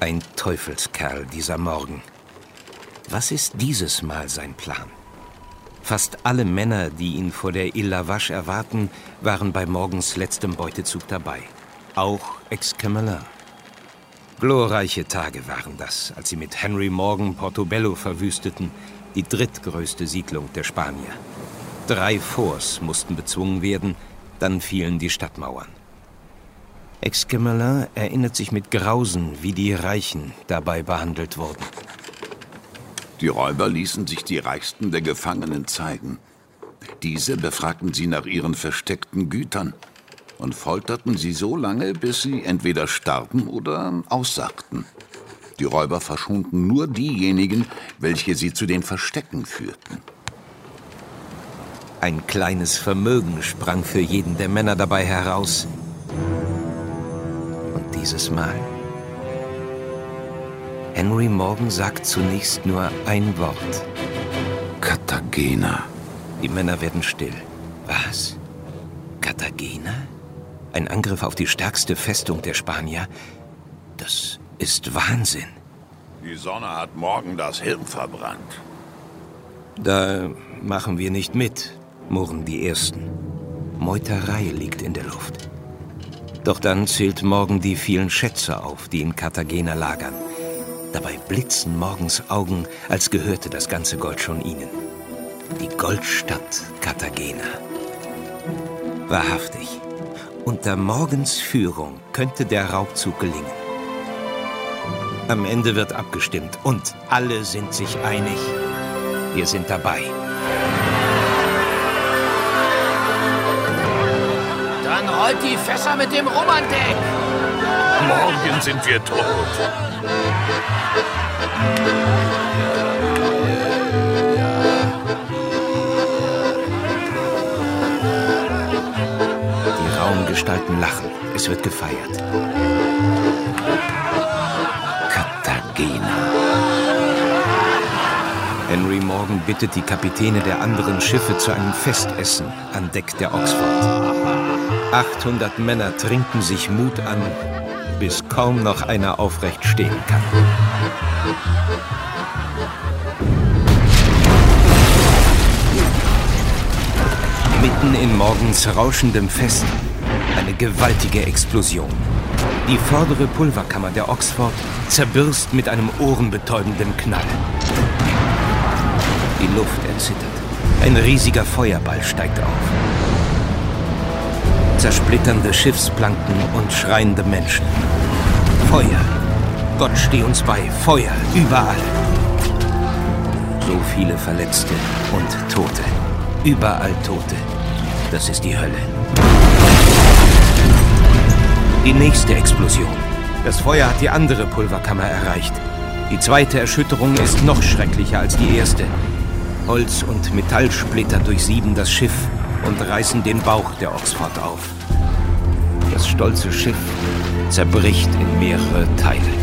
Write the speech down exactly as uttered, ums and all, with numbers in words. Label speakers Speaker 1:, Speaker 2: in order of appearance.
Speaker 1: Ein Teufelskerl, dieser Morgan. Was ist dieses Mal sein Plan? Fast alle Männer, die ihn vor der Île La Vache erwarten, waren bei Morgans letztem Beutezug dabei. Auch Exquemelin. Glorreiche Tage waren das, als sie mit Henry Morgan Portobello verwüsteten, die drittgrößte Siedlung der Spanier. Drei Forts mussten bezwungen werden, dann fielen die Stadtmauern. Exquemelin erinnert sich mit Grausen, wie die Reichen dabei behandelt wurden.
Speaker 2: Die Räuber ließen sich die Reichsten der Gefangenen zeigen. Diese befragten sie nach ihren versteckten Gütern und folterten sie so lange, bis sie entweder starben oder aussagten. Die Räuber verschonten nur diejenigen, welche sie zu den Verstecken führten.
Speaker 1: Ein kleines Vermögen sprang für jeden der Männer dabei heraus. Und dieses Mal... Henry Morgan sagt zunächst nur ein Wort.
Speaker 2: Cartagena.
Speaker 1: Die Männer werden still. Was? Cartagena? Ein Angriff auf die stärkste Festung der Spanier? Das ist Wahnsinn.
Speaker 2: Die Sonne hat morgen das Hirn verbrannt.
Speaker 1: Da machen wir nicht mit, murren die Ersten. Meuterei liegt in der Luft. Doch dann zählt Morgan die vielen Schätze auf, die in Cartagena lagern. Dabei blitzen Morgans Augen, als gehörte das ganze Gold schon ihnen. Die Goldstadt Cartagena. Wahrhaftig, unter Morgans Führung könnte der Raubzug gelingen. Am Ende wird abgestimmt und alle sind sich einig. Wir sind dabei.
Speaker 3: Dann rollt die Fässer mit dem Rum an Deck!
Speaker 2: Morgen sind wir tot.
Speaker 1: Die rauen Gestalten lachen. Es wird gefeiert.
Speaker 2: Cartagena.
Speaker 1: Henry Morgan bittet die Kapitäne der anderen Schiffe zu einem Festessen an Deck der Oxford. achthundert Männer trinken sich Mut an, bis kaum noch einer aufrecht stehen kann. Mitten in Morgans rauschendem Fest eine gewaltige Explosion. Die vordere Pulverkammer der Oxford zerbirst mit einem ohrenbetäubenden Knall. Die Luft erzittert. Ein riesiger Feuerball steigt auf. Zersplitternde Schiffsplanken und schreiende Menschen. Feuer. Gott steh uns bei. Feuer. Überall. So viele Verletzte und Tote. Überall Tote. Das ist die Hölle. Die nächste Explosion. Das Feuer hat die andere Pulverkammer erreicht. Die zweite Erschütterung ist noch schrecklicher als die erste. Holz- und Metallsplitter durchsieben das Schiff und reißen den Bauch der Oxford auf. Das stolze Schiff zerbricht in mehrere Teile.